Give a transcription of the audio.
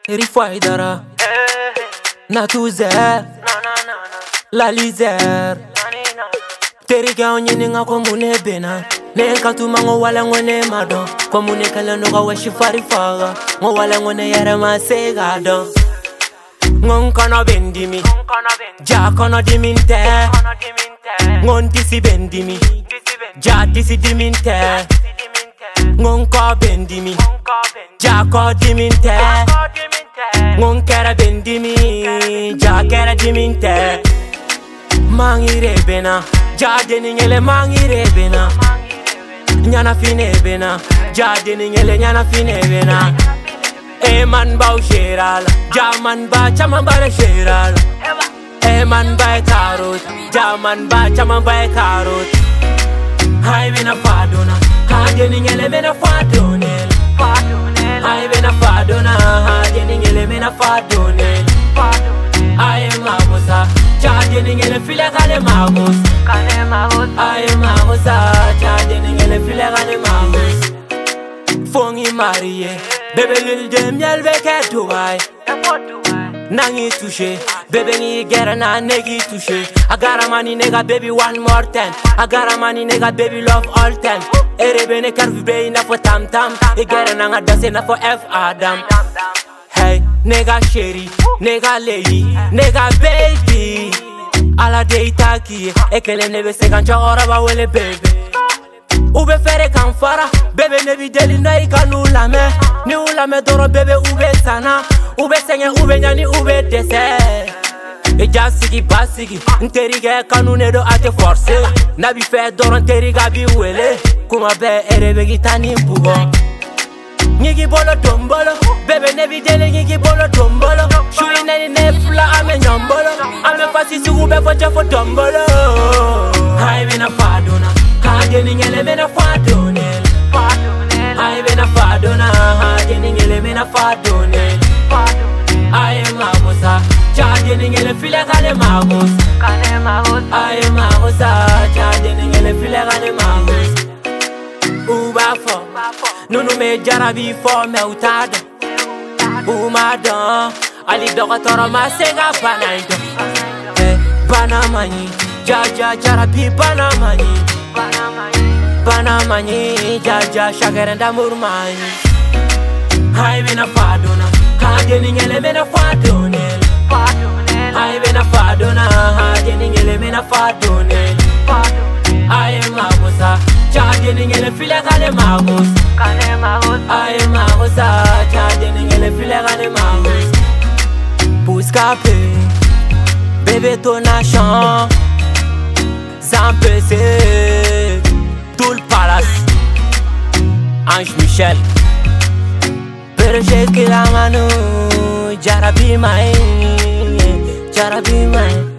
Rifaidara Natuzer La Lizère Teriga onyini nga kwa mune bena Nenka tuma ngo wala ngone madon Kwa mune kalendo ga weshi farifaga Ngo wala ngone yere masega don Ngon kono bendimi Ja kono diminte Ngon tisi bendimi Ja tisi diminte Ngon ko bendimi Ja ko diminte Ngon kera bendimi Ja kera diminte Mangire bena Ja deningele mangire bena Nyana fine bena Ja deningele nyana fine bena man bau sheral Ja man ba chaman ba sheral man ba karot Ja man ba chaman ba karot Hai bena fadona Ha deningele bena fadonel Hai bena fadona Ha deningele bena fadonel Ai magosa Ja deningele file kane magos Ai magosa Ja deningele file kane magos Fongi mariye Bébé l'huile de miel veke Dubai Nangi touché Bébé ni gera na negi touché I got a money nigga baby one more time I got a money nigga baby love all time Erebe ne kar vibre ina for tam tam I gera na nga dance ina for F Adam Hey nigga chérie Nigga lady Nigga baby Ala de itaki Ekele nebe sekancha ora ba wele baby Ube fere kan fara Bebe nebi deli na ikanu lame Ni ulame doro bebe ube sana Ube senge ube nyani ube dese Eja sigi basigi Nterige kanu nedo ate force Nabi fe doro nteriga bi wele Kuma be erebe gitani mpugo Nyigi bolo tombolo Bebe nebi deli nyigi bolo tombolo Shui neni nefula ame nyombolo Ame fasisi ube foche fo tombolo Hai bina fadona Deningele mena fadonel Ai bena fadona Ha deningele mena fadonel Ai magosa Ja deningele file kane magos Ai magosa Ja deningele file kane magos Uba fo Nunu me jarabi fo me utado Umadon Ali doka toro masega panaido Banamani Ja jarabi banamani Banamani, Jaja, Shagaranda Murmani Hai bena fadona Ha deningele mena fadonel Hai bena fadona Ha deningele mena fadonel Ai magosa Ja deningele file kane magos Ai magosa Ja deningele file kane magos Pouskape Bébé ton achan Zampese Tout le palace Ange Michel Berger Kilamanu Jarabi Mai Jarabi Mai